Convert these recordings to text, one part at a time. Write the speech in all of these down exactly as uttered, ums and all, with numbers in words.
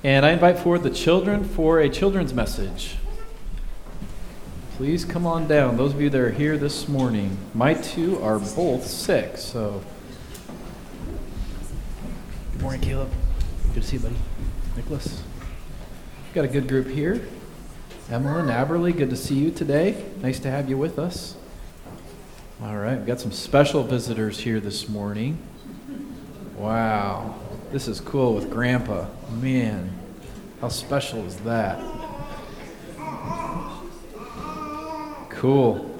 And I invite forward the children for a children's message. Please come on down. Those of you that are here this morning. My two are both sick, so. Good morning, Caleb. Good to see you, buddy. Nicholas. Got a good group here. Emmeline, Aberly, good to see you today. Nice to have you with us. All right, we've got some special visitors here this morning. Wow, this is cool with Grandpa. Man, how special is that? Cool.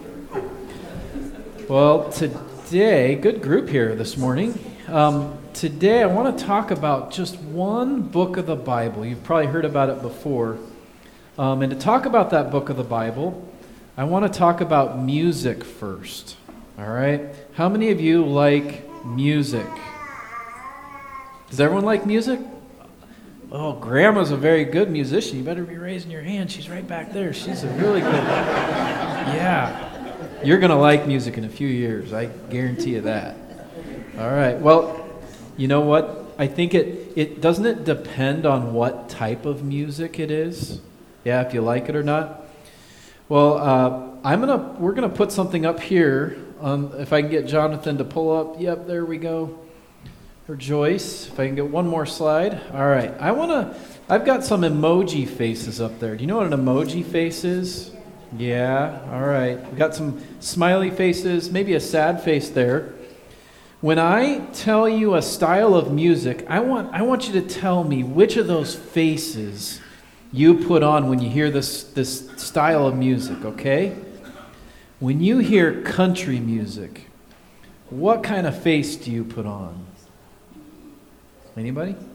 Well, today, good group here this morning. Um, today I want to talk about just one book of the Bible. You've probably heard about it before. Um, and to talk about that book of the Bible, I want to talk about music first. All right? How many of you like music? Does everyone like music? Oh, Grandma's a very good musician. You better be raising your hand. She's right back there. She's a really good... Yeah. You're going to like music in a few years. I guarantee you that. All right. Well, you know what? I think it, it doesn't it depend on what type of music it is? Yeah, if you like it or not. Well, uh, I'm gonna we're gonna put something up here. Um, if I can get Jonathan to pull up. Yep, there we go. Or Joyce, if I can get one more slide. All right. I wanna. I've got some emoji faces up there. Do you know what an emoji face is? Yeah. All right. We've got some smiley faces, maybe a sad face there. When I tell you a style of music, I want I want you to tell me which of those faces you put on when you hear this, this style of music, okay? When you hear country music, what kind of face do you put on? Anybody?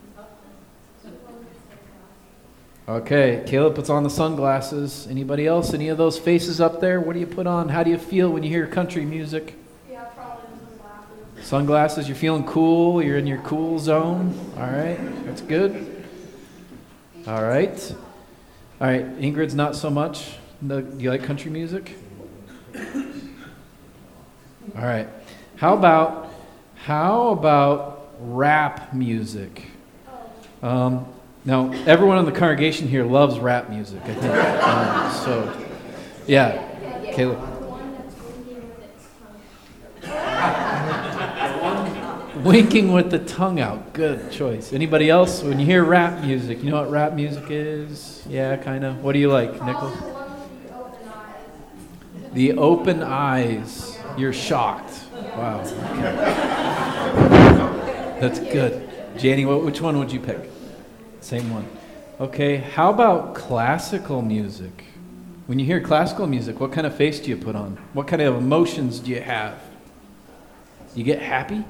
Okay, Caleb puts on the sunglasses. Anybody else? Any of those faces up there? What do you put on? How do you feel when you hear country music? Yeah, probably sunglasses. Sunglasses, you're feeling cool, you're in your cool zone. All right, that's good. All right. All right, Ingrid's not so much. No, do you like country music? All right. How about how about rap music? Um, now, everyone in the congregation here loves rap music, I think. Um, so, yeah, Caleb. Winking with the tongue out. Good choice. Anybody else? When you hear rap music, you know what rap music is? Yeah, kind of. What do you like, Nicholas? The open eyes. You're shocked. Wow. Okay. That's good. Janie, which one would you pick? Same one. Okay. How about classical music? When you hear classical music, what kind of face do you put on? What kind of emotions do you have? You get happy?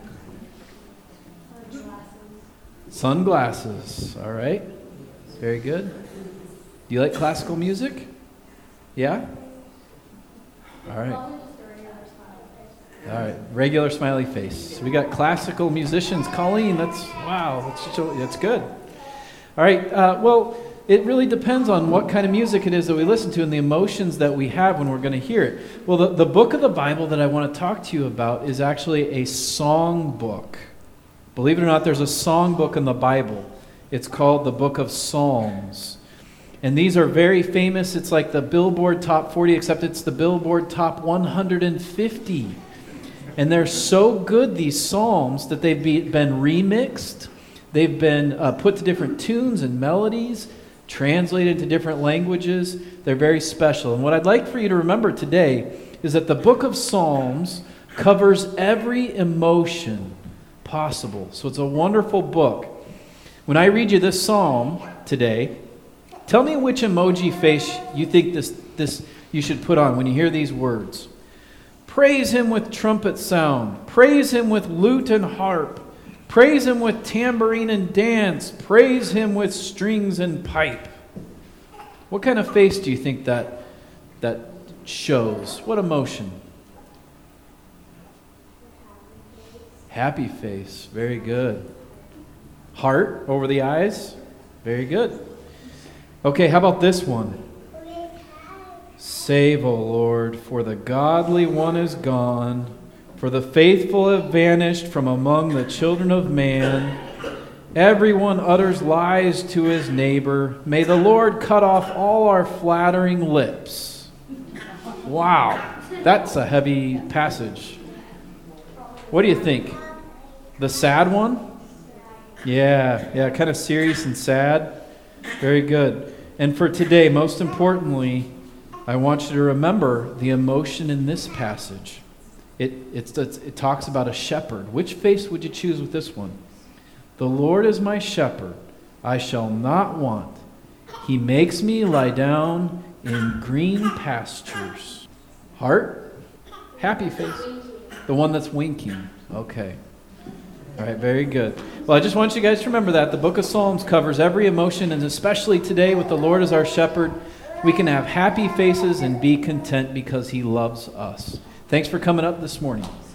Sunglasses, all right. Very good. Do you like classical music? Yeah? All right. All right, regular smiley face. So we got classical musicians. Colleen, that's, wow, that's, that's good. All right, uh, well, it really depends on what kind of music it is that we listen to and the emotions that we have when we're going to hear it. Well, the, the book of the Bible that I want to talk to you about is actually a song book. Believe it or not, there's a song book in the Bible. It's called the Book of Psalms. And these are very famous. It's like the Billboard Top forty, except it's the Billboard Top one hundred fifty. And they're so good, these psalms, that they've be, been remixed. They've been uh, put to different tunes and melodies, translated to different languages. They're very special. And what I'd like for you to remember today is that the Book of Psalms covers every emotion possible. So it's a wonderful book. When I read you this psalm today, tell me which emoji face you think this, this you should put on when you hear these words. Praise him with trumpet sound. Praise him with lute and harp. Praise him with tambourine and dance. Praise him with strings and pipe. What kind of face do you think that, that shows? What emotion? Happy face. Very good. Heart over the eyes. Very good. Okay, how about this one? Save, O Lord, for the godly one is gone, for the faithful have vanished from among the children of man. Everyone utters lies to his neighbor. May the Lord cut off all our flattering lips. Wow, that's a heavy passage. What do you think? The sad one? Yeah, yeah, kind of serious and sad. Very good. And for today, most importantly, I want you to remember the emotion in this passage. It, it's, it's, it talks about a shepherd. Which face would you choose with this one? The Lord is my shepherd. I shall not want. He makes me lie down in green pastures. Heart? Happy face. The one that's winking. Okay. All right, very good. Well, I just want you guys to remember that. The book of Psalms covers every emotion, and especially today with the Lord as our shepherd, we can have happy faces and be content because he loves us. Thanks for coming up this morning.